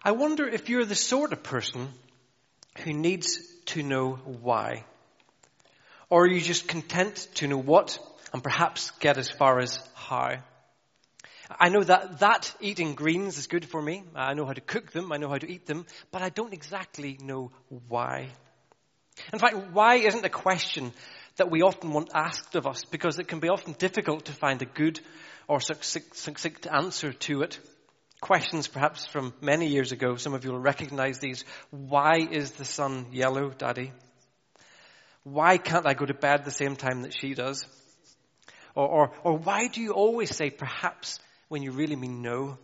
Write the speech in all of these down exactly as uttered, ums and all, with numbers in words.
I wonder if you're the sort of person who needs to know why. Or are you just content to know what and perhaps get as far as how? I know that, that eating greens is good for me. I know how to cook them. I know how to eat them. But I don't exactly know why. In fact, why isn't a question that we often want asked of us, because it can be often difficult to find a good or succinct answer to it. Questions perhaps from many years ago. Some of you will recognize these. Why is the sun yellow, Daddy? Why can't I go to bed the same time that she does? Or, or, or why do you always say perhaps when you really mean no?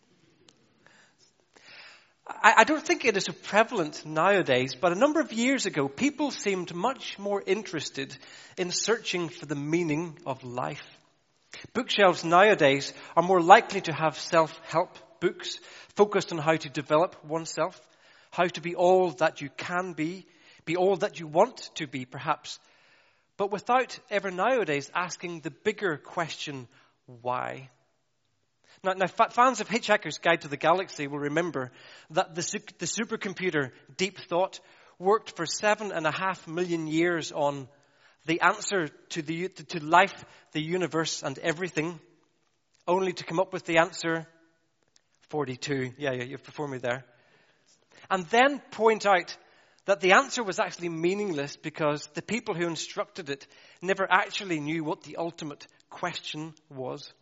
I, I don't think it is so prevalent nowadays, but a number of years ago, people seemed much more interested in searching for the meaning of life. Bookshelves nowadays are more likely to have self-help books focused on how to develop oneself, how to be all that you can be, be all that you want to be perhaps, but without ever nowadays asking the bigger question, why? Now, now fans of Hitchhiker's Guide to the Galaxy will remember that the, the supercomputer Deep Thought worked for seven and a half million years on the answer to the to life, the universe, and everything, only to come up with the answer forty-two. Yeah, yeah, you've performed me there. And then point out that the answer was actually meaningless because the people who instructed it never actually knew what the ultimate question was.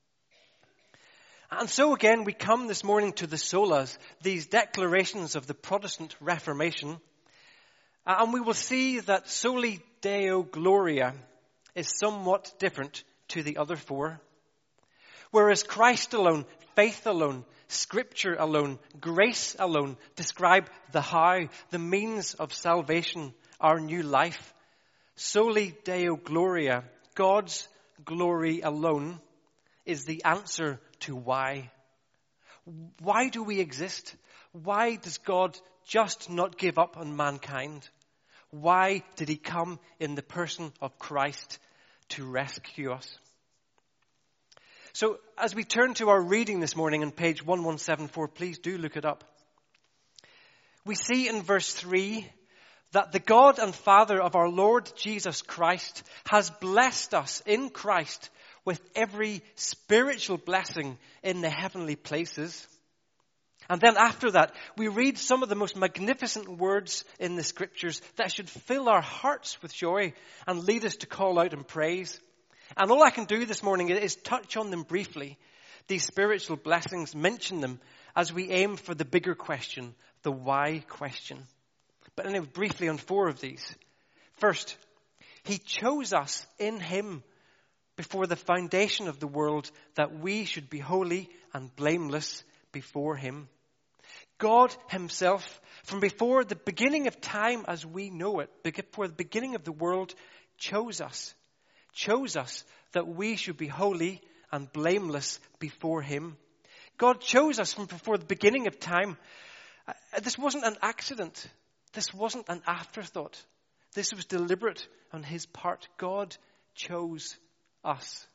And so again, we come this morning to the solas, these declarations of the Protestant Reformation, and we will see that soli Deo Gloria is somewhat different to the other four. Whereas Christ alone, faith alone, Scripture alone, grace alone describe the how, the means of salvation, our new life. Soli Deo Gloria, God's glory alone, is the answer to why. Why do we exist? Why does God just not give up on mankind? Why did he come in the person of Christ to rescue us? So as we turn to our reading this morning on page eleven seventy-four, please do look it up. We see in verse three that the God and Father of our Lord Jesus Christ has blessed us in Christ with every spiritual blessing in the heavenly places. And then after that, we read some of the most magnificent words in the Scriptures that should fill our hearts with joy and lead us to call out in praise. And all I can do this morning is touch on them briefly, these spiritual blessings, mention them as we aim for the bigger question, the why question. But anyway, briefly on four of these. First, he chose us in him before the foundation of the world that we should be holy and blameless before him. God himself, from before the beginning of time as we know it, before the beginning of the world, chose us. Chose us that we should be holy and blameless before him. God chose us from before the beginning of time. This wasn't an accident. This wasn't an afterthought. This was deliberate on his part. God chose us.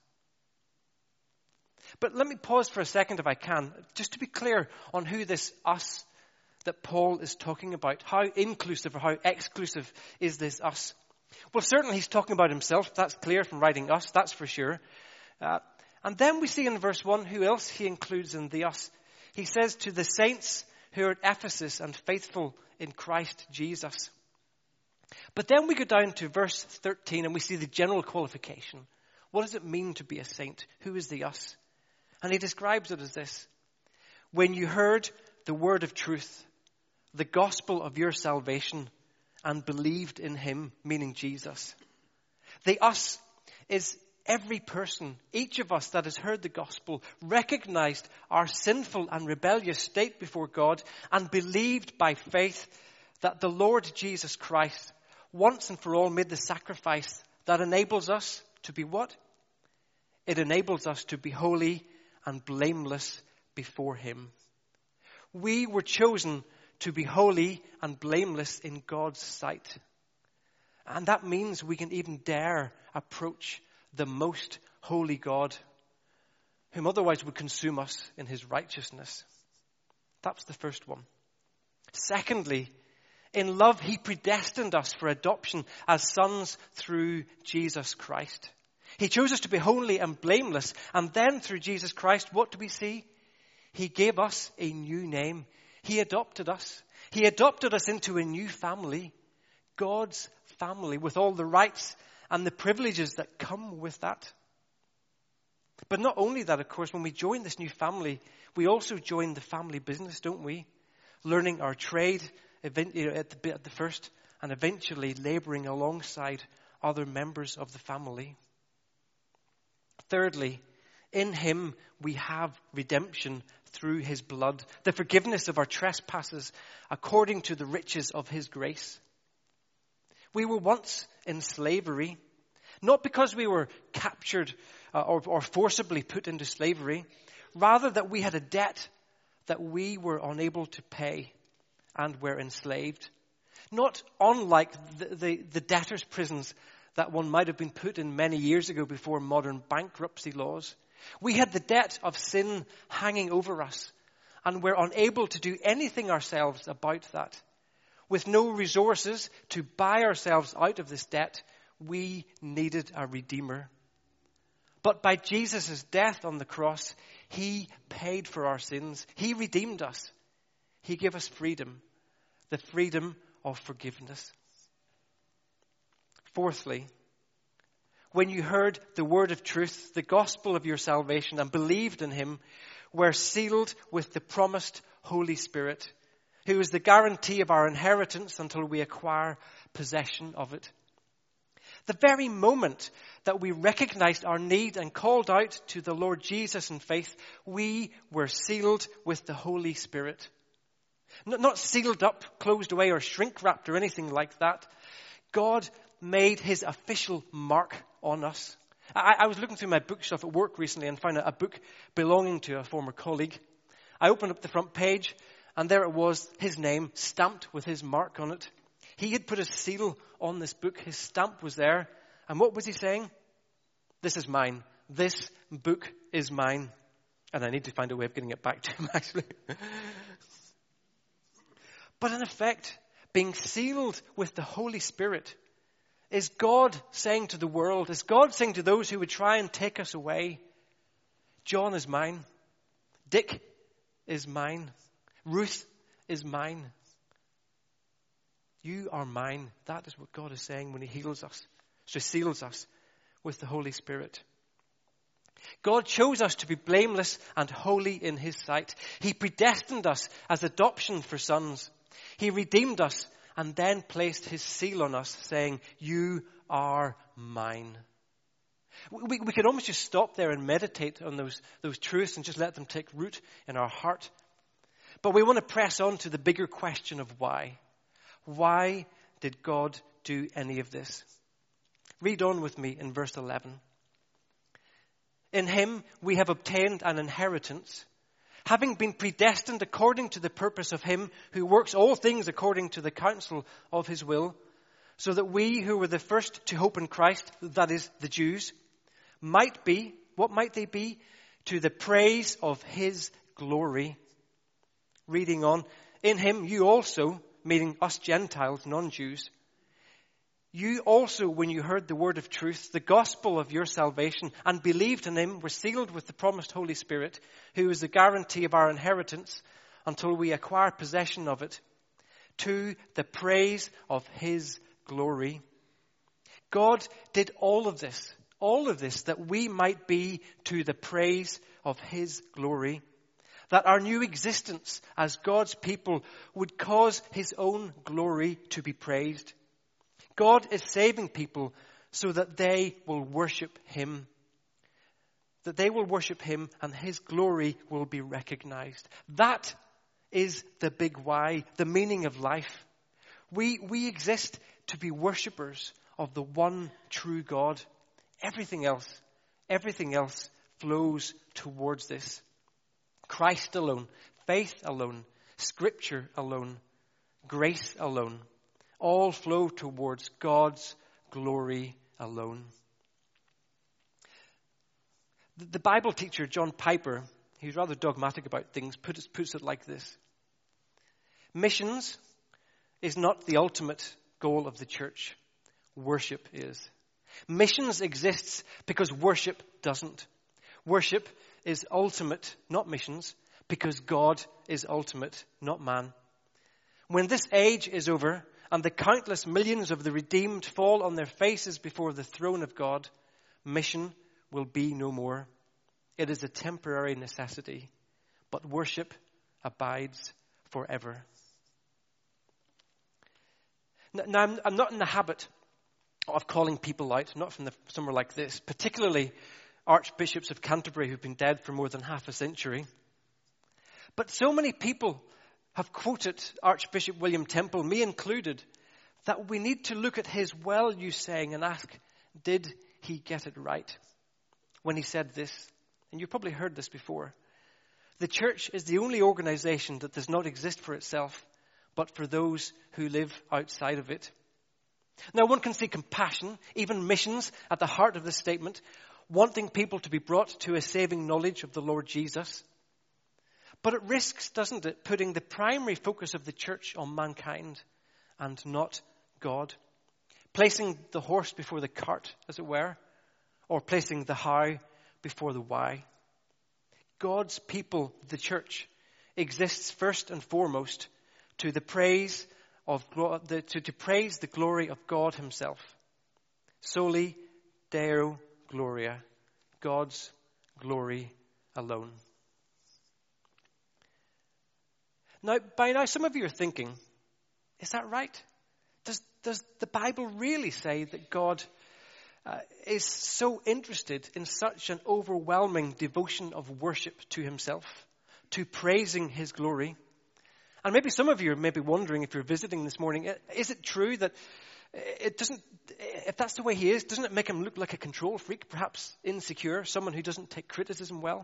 But let me pause for a second if I can, just to be clear on who this us that Paul is talking about. How inclusive or how exclusive is this us? Well, certainly he's talking about himself. That's clear from writing us, that's for sure. Uh, and then we see in verse one who else he includes in the us. He says to the saints who are at Ephesus and faithful in Christ Jesus. But then we go down to verse thirteen and we see the general qualification. What does it mean to be a saint? Who is the us? And he describes it as this. When you heard the word of truth, the gospel of your salvation, and believed in him, meaning Jesus. The us is every person, each of us that has heard the gospel, recognized our sinful and rebellious state before God, and believed by faith that the Lord Jesus Christ once and for all made the sacrifice that enables us to be what? It enables us to be holy and blameless before him. We were chosen to be holy and blameless in God's sight. And that means we can even dare approach the most holy God, whom otherwise would consume us in his righteousness. That's the first one. Secondly, in love, he predestined us for adoption as sons through Jesus Christ. He chose us to be holy and blameless. And then through Jesus Christ, what do we see? He gave us a new name. He adopted us. He adopted us into a new family, God's family, with all the rights and the privileges that come with that. But not only that, of course, when we join this new family, we also join the family business, don't we? Learning our trade at the, at the first, and eventually laboring alongside other members of the family. Thirdly, in him we have redemption through his blood, the forgiveness of our trespasses according to the riches of his grace. We were once in slavery, not because we were captured uh, or, or forcibly put into slavery, rather that we had a debt that we were unable to pay and were enslaved. Not unlike the, the, the debtors' prisons that one might have been put in many years ago before modern bankruptcy laws. We had the debt of sin hanging over us, and we're unable to do anything ourselves about that. With no resources to buy ourselves out of this debt, we needed a Redeemer. But by Jesus' death on the cross, he paid for our sins. He redeemed us. He gave us freedom, the freedom of forgiveness. Fourthly, when you heard the word of truth, the gospel of your salvation, and believed in him, were sealed with the promised Holy Spirit, who is the guarantee of our inheritance until we acquire possession of it. The very moment that we recognized our need and called out to the Lord Jesus in faith, we were sealed with the Holy Spirit. Not sealed up, closed away, or shrink-wrapped or anything like that. God made his official mark on us. I, I was looking through my bookshelf at work recently and found a book belonging to a former colleague. I opened up the front page, and there it was, his name, stamped with his mark on it. He had put a seal on this book. His stamp was there. And what was he saying? This is mine. This book is mine. And I need to find a way of getting it back to him, actually. But in effect, being sealed with the Holy Spirit is God saying to the world, is God saying to those who would try and take us away, John is mine. Dick is mine. Ruth is mine. You are mine. That is what God is saying when he heals us. So seals us with the Holy Spirit. God chose us to be blameless and holy in his sight. He predestined us as adoption for sons. He redeemed us and then placed his seal on us, saying, you are mine. We, we could almost just stop there and meditate on those, those truths and just let them take root in our heart. But we want to press on to the bigger question of why. Why did God do any of this? Read on with me in verse eleven. In him we have obtained an inheritance, having been predestined according to the purpose of him who works all things according to the counsel of his will, so that we who were the first to hope in Christ, that is, the Jews, might be, what might they be? To the praise of his glory. Reading on, in him you also, meaning us Gentiles, non-Jews, you also, when you heard the word of truth, the gospel of your salvation, and believed in him, were sealed with the promised Holy Spirit, who is the guarantee of our inheritance until we acquire possession of it, to the praise of his glory. God did all of this, all of this, that we might be to the praise of his glory, that our new existence as God's people would cause his own glory to be praised. God is saving people so that they will worship him. That they will worship him and his glory will be recognized. That is the big why, the meaning of life. We, we exist to be worshippers of the one true God. Everything else, everything else flows towards this. Christ alone, faith alone, scripture alone, grace alone. All flow towards God's glory alone. The Bible teacher John Piper, who's rather dogmatic about things, puts, puts it like this. Missions is not the ultimate goal of the church. Worship is. Missions exists because worship doesn't. Worship is ultimate, not missions, because God is ultimate, not man. When this age is over and the countless millions of the redeemed fall on their faces before the throne of God, mission will be no more. It is a temporary necessity, but worship abides forever. Now, I'm, I'm not in the habit of calling people out, not from the, somewhere like this, particularly archbishops of Canterbury who've been dead for more than half a century. But so many people have quoted Archbishop William Temple, me included, that we need to look at his well-used saying and ask, did he get it right? When he said this, and you've probably heard this before, the church is the only organization that does not exist for itself, but for those who live outside of it. Now, one can see compassion, even missions, at the heart of this statement, wanting people to be brought to a saving knowledge of the Lord Jesus. But it risks, doesn't it, putting the primary focus of the church on mankind and not God. Placing the horse before the cart, as it were, or placing the how before the why. God's people, the church, exists first and foremost to the praise of the, to, to praise the glory of God himself. Soli Deo Gloria, God's glory alone. Now, by now, some of you are thinking, is that right? Does, does the Bible really say that God uh, is so interested in such an overwhelming devotion of worship to himself, to praising his glory? And maybe some of you are maybe wondering, if you're visiting this morning, is it true that it doesn't, if that's the way he is, doesn't it make him look like a control freak, perhaps insecure, someone who doesn't take criticism well?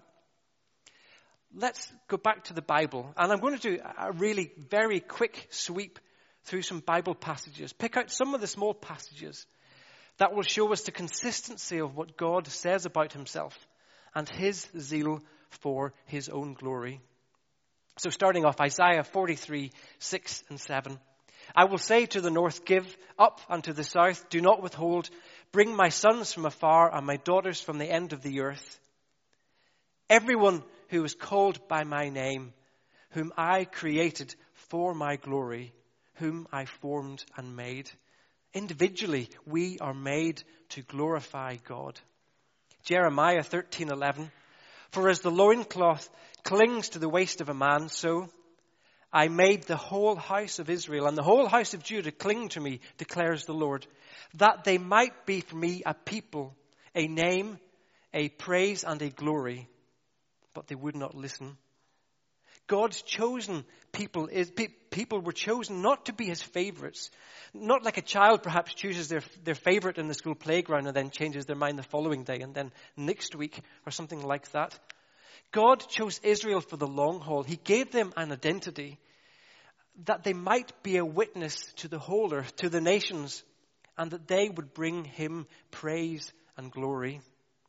Let's go back to the Bible, and I'm going to do a really very quick sweep through some Bible passages. Pick out some of the small passages that will show us the consistency of what God says about himself and his zeal for his own glory. So starting off, Isaiah forty-three, six and seven. I will say to the north, give up, and to the south, do not withhold. Bring my sons from afar and my daughters from the end of the earth. Everyone who is called by my name, whom I created for my glory, whom I formed and made. Individually, we are made to glorify God. Jeremiah thirteen, eleven. For as the loincloth clings to the waist of a man, so I made the whole house of Israel and the whole house of Judah cling to me, declares the Lord, that they might be for me a people, a name, a praise and a glory. But they would not listen. God's chosen people is pe- people were chosen not to be his favorites. Not like a child perhaps chooses their their favorite in the school playground and then changes their mind the following day and then next week or something like that. God chose Israel for the long haul. He gave them an identity that they might be a witness to the whole earth, to the nations, and that they would bring him praise and glory.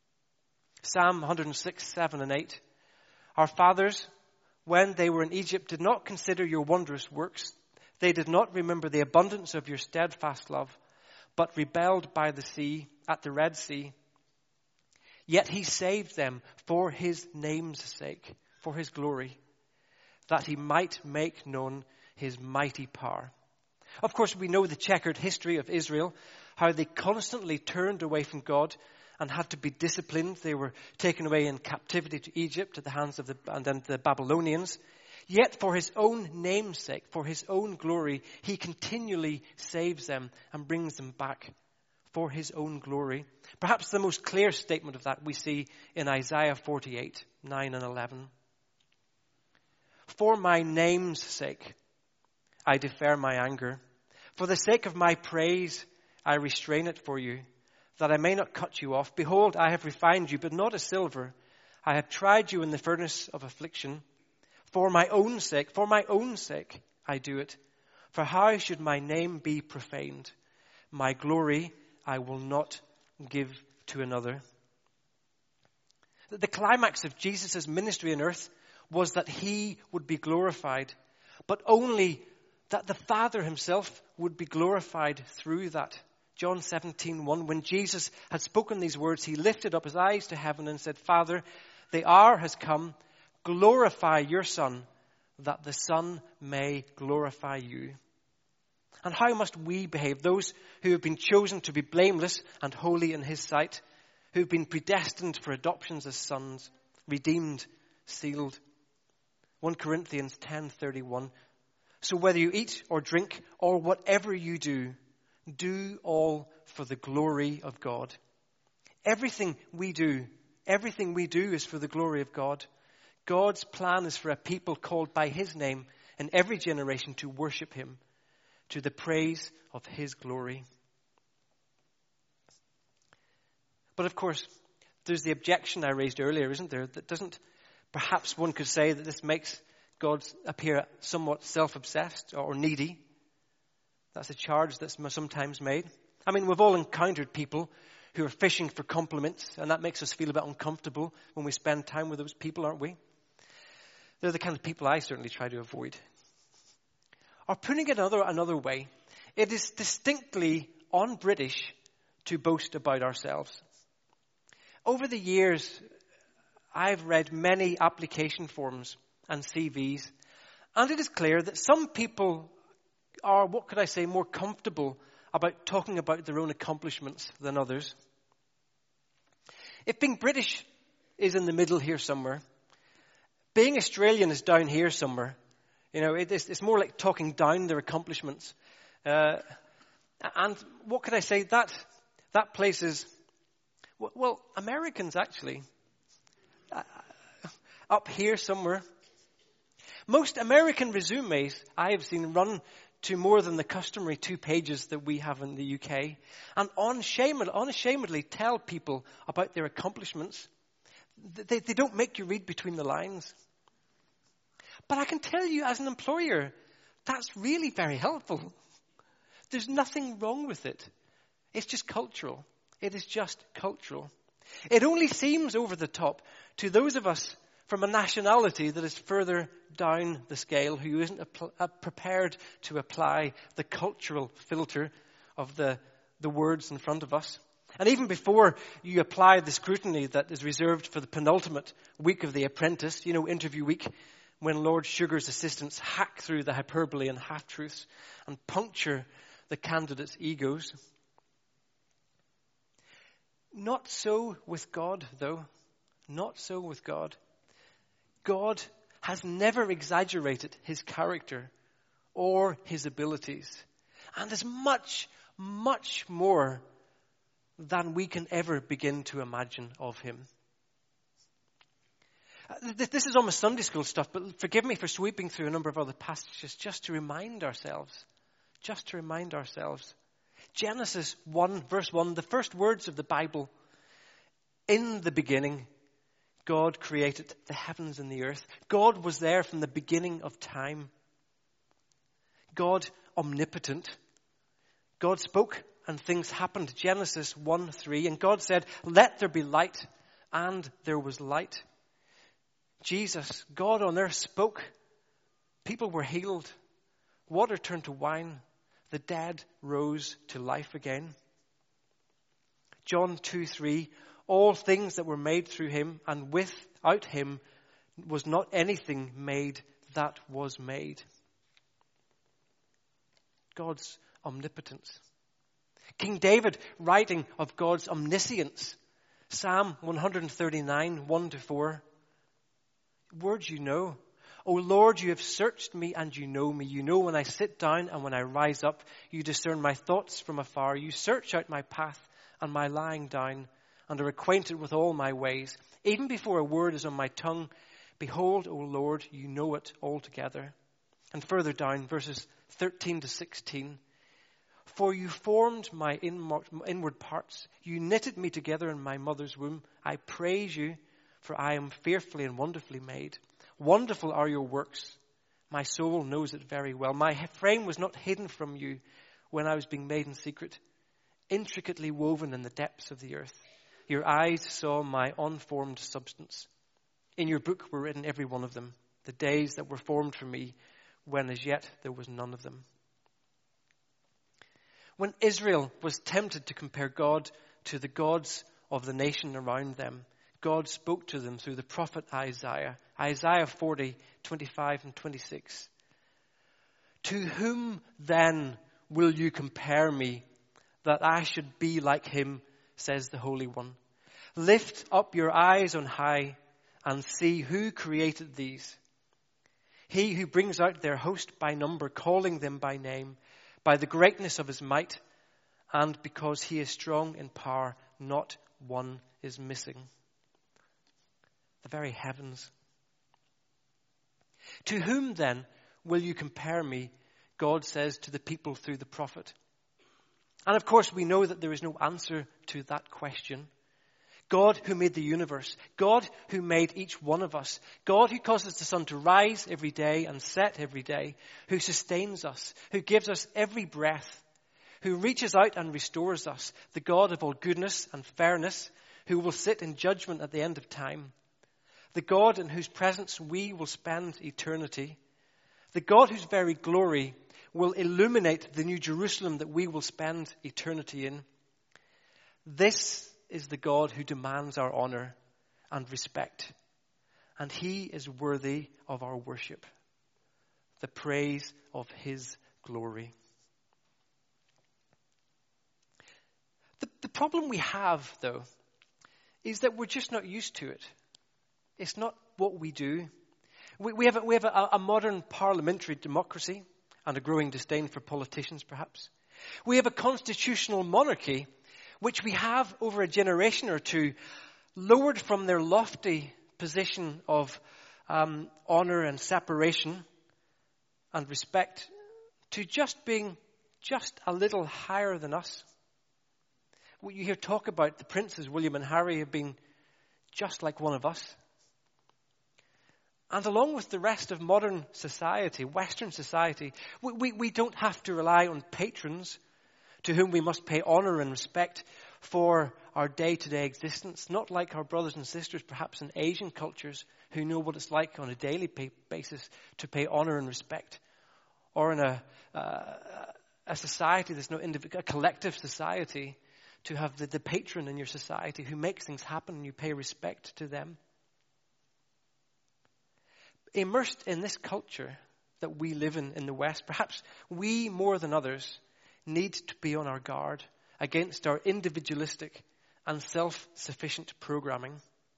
Psalm one oh six, seven and eight. Our fathers, when they were in Egypt, did not consider your wondrous works. They did not remember the abundance of your steadfast love, but rebelled by the sea, at the Red Sea. Yet he saved them for his name's sake, for his glory, that he might make known his mighty power. Of course, we know the checkered history of Israel, how they constantly turned away from God and had to be disciplined. They were taken away in captivity to Egypt at the hands of the, and then the Babylonians. Yet for his own name's sake, for his own glory, he continually saves them and brings them back for his own glory. Perhaps the most clear statement of that we see in Isaiah forty-eight, nine and eleven. For my name's sake, I defer my anger. For the sake of my praise, I restrain it for you, that I may not cut you off. Behold, I have refined you, but not as silver. I have tried you in the furnace of affliction. For my own sake, for my own sake, I do it. For how should my name be profaned? My glory I will not give to another. The climax of Jesus' ministry on earth was that he would be glorified. but only that the Father himself would be glorified through that. John seventeen one, when Jesus had spoken these words, he lifted up his eyes to heaven and said, Father, the hour has come. Glorify your Son, that the Son may glorify you. And how must we behave, those who have been chosen to be blameless and holy in his sight, who have been predestined for adoptions as sons, redeemed, sealed? First Corinthians ten thirty-one. So whether you eat or drink or whatever you do, do all for the glory of God. Everything we do, everything we do is for the glory of God. God's plan is for a people called by his name in every generation to worship him, to the praise of his glory. But of course, there's the objection I raised earlier, isn't there? That doesn't, perhaps one could say that this makes God appear somewhat self-obsessed or needy. That's a charge that's sometimes made. I mean, we've all encountered people who are fishing for compliments, and that makes us feel a bit uncomfortable when we spend time with those people, aren't we? They're the kind of people I certainly try to avoid. Or putting it another, another way, it is distinctly un-British to boast about ourselves. Over the years, I've read many application forms and C Vs, and it is clear that some people are, what could I say, more comfortable about talking about their own accomplishments than others. If being British is in the middle here somewhere, being Australian is down here somewhere. You know, it is, it's more like talking down their accomplishments. Uh, and what could I say? That that place is, well, Americans actually, uh, up here somewhere. Most American resumes I have seen run to more than the customary two pages that we have in the U K, and unashamedly, unashamedly tell people about their accomplishments. They, they don't make you read between the lines. But I can tell you as an employer, that's really very helpful. There's nothing wrong with it. It's just cultural. It is just cultural. It only seems over the top to those of us from a nationality that is further down the scale, who isn't apl- uh, prepared to apply the cultural filter of the, the words in front of us. And even before you apply the scrutiny that is reserved for the penultimate week of The Apprentice, you know, interview week, when Lord Sugar's assistants hack through the hyperbole and half-truths and puncture the candidates' egos. Not so with God, though. Not so with God. God has never exaggerated his character or his abilities, and is much, much more than we can ever begin to imagine of him. This is almost Sunday school stuff, but forgive me for sweeping through a number of other passages just to remind ourselves, just to remind ourselves. Genesis one, verse one, the first words of the Bible. In the beginning, God created the heavens and the earth. God was there from the beginning of time. God omnipotent. God spoke and things happened. Genesis one three. And God said, let there be light. And there was light. Jesus, God on earth, spoke. People were healed. Water turned to wine. The dead rose to life again. John two three. All things that were made through him, and without him was not anything made that was made. God's omnipotence. King David, writing of God's omniscience, Psalm one thirty-nine, one to four. Words you know. O Lord, you have searched me and you know me. You know when I sit down and when I rise up. You discern my thoughts from afar. You search out my path and my lying down, and are acquainted with all my ways. Even before a word is on my tongue, behold, O Lord, you know it altogether. And further down, verses thirteen to sixteen. For you formed my inward parts. You knitted me together in my mother's womb. I praise you, for I am fearfully and wonderfully made. Wonderful are your works. My soul knows it very well. My frame was not hidden from you when I was being made in secret, intricately woven in the depths of the earth. Your eyes saw my unformed substance. In your book were written every one of them. The days that were formed for me when as yet there was none of them. When Israel was tempted to compare God to the gods of the nation around them, God spoke to them through the prophet Isaiah. Isaiah forty, twenty-five and twenty-six. To whom then will you compare me, that I should be like him, says the Holy One. Lift up your eyes on high and see who created these. He who brings out their host by number, calling them by name, by the greatness of his might, and because he is strong in power, not one is missing. The very heavens. To whom then will you compare me, God says to the people through the prophet? And of course we know that there is no answer to that question. God who made the universe, God who made each one of us, God who causes the sun to rise every day and set every day, who sustains us, who gives us every breath, who reaches out and restores us, the God of all goodness and fairness, who will sit in judgment at the end of time, the God in whose presence we will spend eternity, the God whose very glory will illuminate the new Jerusalem that we will spend eternity in. This is the God who demands our honor and respect, and he is worthy of our worship, the praise of his glory. The, the problem we have, though, is that we're just not used to it. It's not what we do. We, we have, a, we have a, a modern parliamentary democracy and a growing disdain for politicians, perhaps. We have a constitutional monarchy, which we have over a generation or two lowered from their lofty position of um, honor and separation and respect to just being just a little higher than us. You hear talk about the princes, William and Harry, have been just like one of us. And along with the rest of modern society, Western society, we, we, we don't have to rely on patrons to whom we must pay honor and respect for our day-to-day existence, not like our brothers and sisters, perhaps in Asian cultures, who know what it's like on a daily pay- basis to pay honor and respect, or in a, uh, a society that's not individual, a collective society, to have the, the patron in your society who makes things happen and you pay respect to them. Immersed in this culture that we live in in the West, perhaps we more than others need to be on our guard against our individualistic and self-sufficient programming.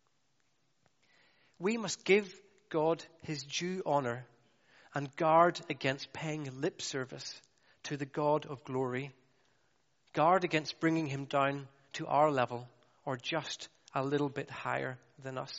We must give God his due honor and guard against paying lip service to the God of glory. Guard against bringing him down to our level or just a little bit higher than us.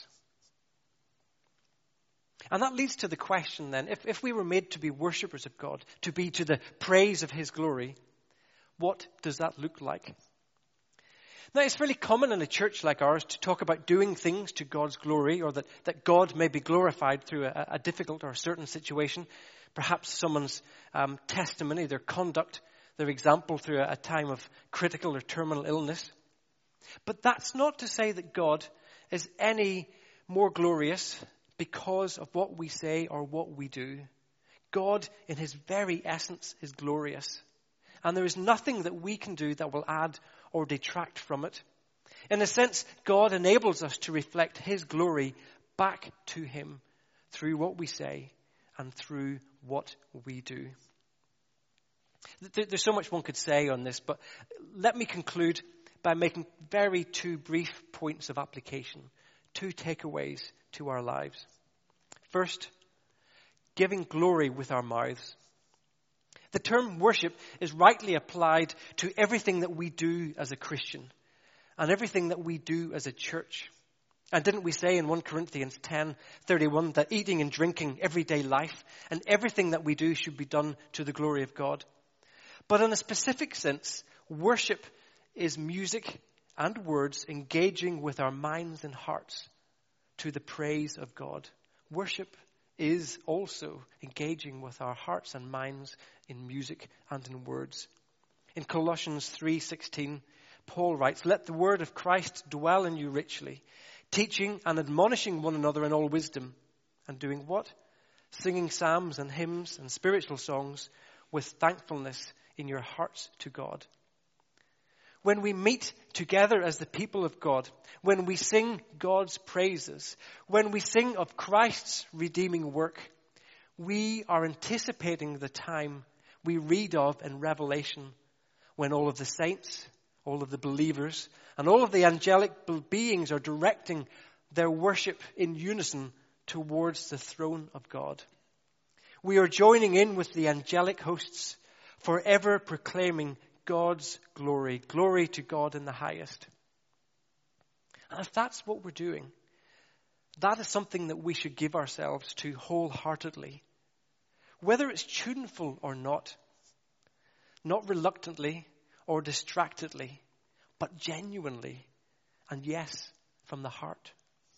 And that leads to the question then, if, if we were made to be worshippers of God, to be to the praise of his glory, what does that look like? Now, it's really common in a church like ours to talk about doing things to God's glory, or that, that God may be glorified through a, a difficult or a certain situation. Perhaps someone's um, testimony, their conduct, their example through a, a time of critical or terminal illness. But that's not to say that God is any more glorious because of what we say or what we do. God, in his very essence, is glorious. And there is nothing that we can do that will add or detract from it. In a sense, God enables us to reflect his glory back to him through what we say and through what we do. There's so much one could say on this, but let me conclude by making very two brief points of application, two takeaways to our lives. First, giving glory with our mouths. The term worship is rightly applied to everything that we do as a Christian and everything that we do as a church. And didn't we say in First Corinthians ten thirty-one that eating and drinking, everyday life, and everything that we do should be done to the glory of God? But in a specific sense, worship is music and words engaging with our minds and hearts to the praise of God. Worship is also engaging with our hearts and minds in music and in words. In Colossians three sixteen, Paul writes, "Let the word of Christ dwell in you richly, teaching and admonishing one another in all wisdom." And doing what? singing psalms and hymns and spiritual songs with thankfulness in your hearts to God. When we meet together as the people of God, when we sing God's praises, when we sing of Christ's redeeming work, we are anticipating the time we read of in Revelation when all of the saints, all of the believers, and all of the angelic beings are directing their worship in unison towards the throne of God. We are joining in with the angelic hosts, forever proclaiming God's glory, glory to God in the highest. And if that's what we're doing, that is something that we should give ourselves to wholeheartedly, whether it's tuneful or not, not reluctantly or distractedly, but genuinely, and yes, from the heart.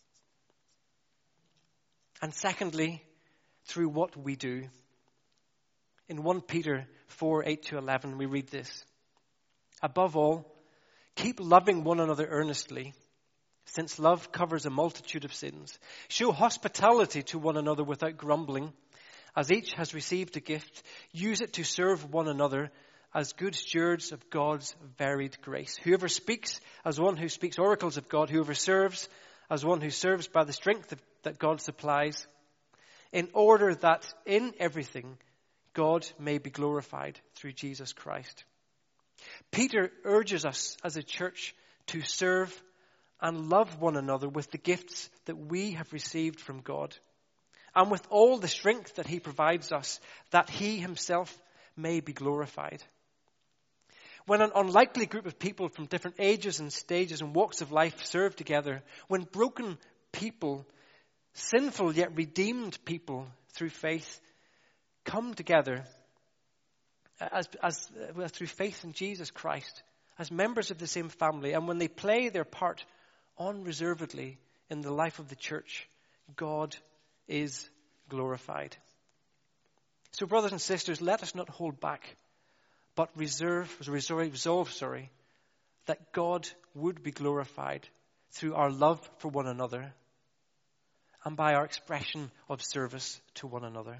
And secondly, through what we do. In First Peter four, eight to eleven, we read this. Above all, keep loving one another earnestly, since love covers a multitude of sins. Show hospitality to one another without grumbling. As each has received a gift, use it to serve one another as good stewards of God's varied grace. Whoever speaks as one who speaks oracles of God, whoever serves as one who serves by the strength of, that God supplies, in order that in everything God may be glorified through Jesus Christ. Peter urges us as a church to serve and love one another with the gifts that we have received from God, and with all the strength that he provides us, that he himself may be glorified. When an unlikely group of people from different ages and stages and walks of life serve together, when broken people, sinful yet redeemed people through faith, come together as, as uh, through faith in Jesus Christ, as members of the same family, and when they play their part unreservedly in the life of the church, God is glorified. So, brothers and sisters, let us not hold back, but reserve, resolve, sorry, that God would be glorified through our love for one another and by our expression of service to one another.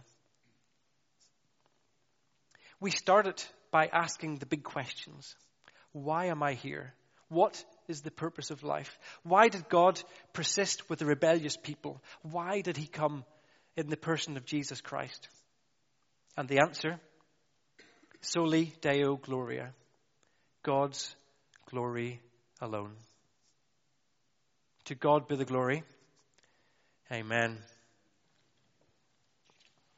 We started by asking the big questions. Why am I here? What is the purpose of life? Why did God persist with the rebellious people? Why did he come in the person of Jesus Christ? And the answer, Soli Deo Gloria, God's glory alone. To God be the glory. Amen.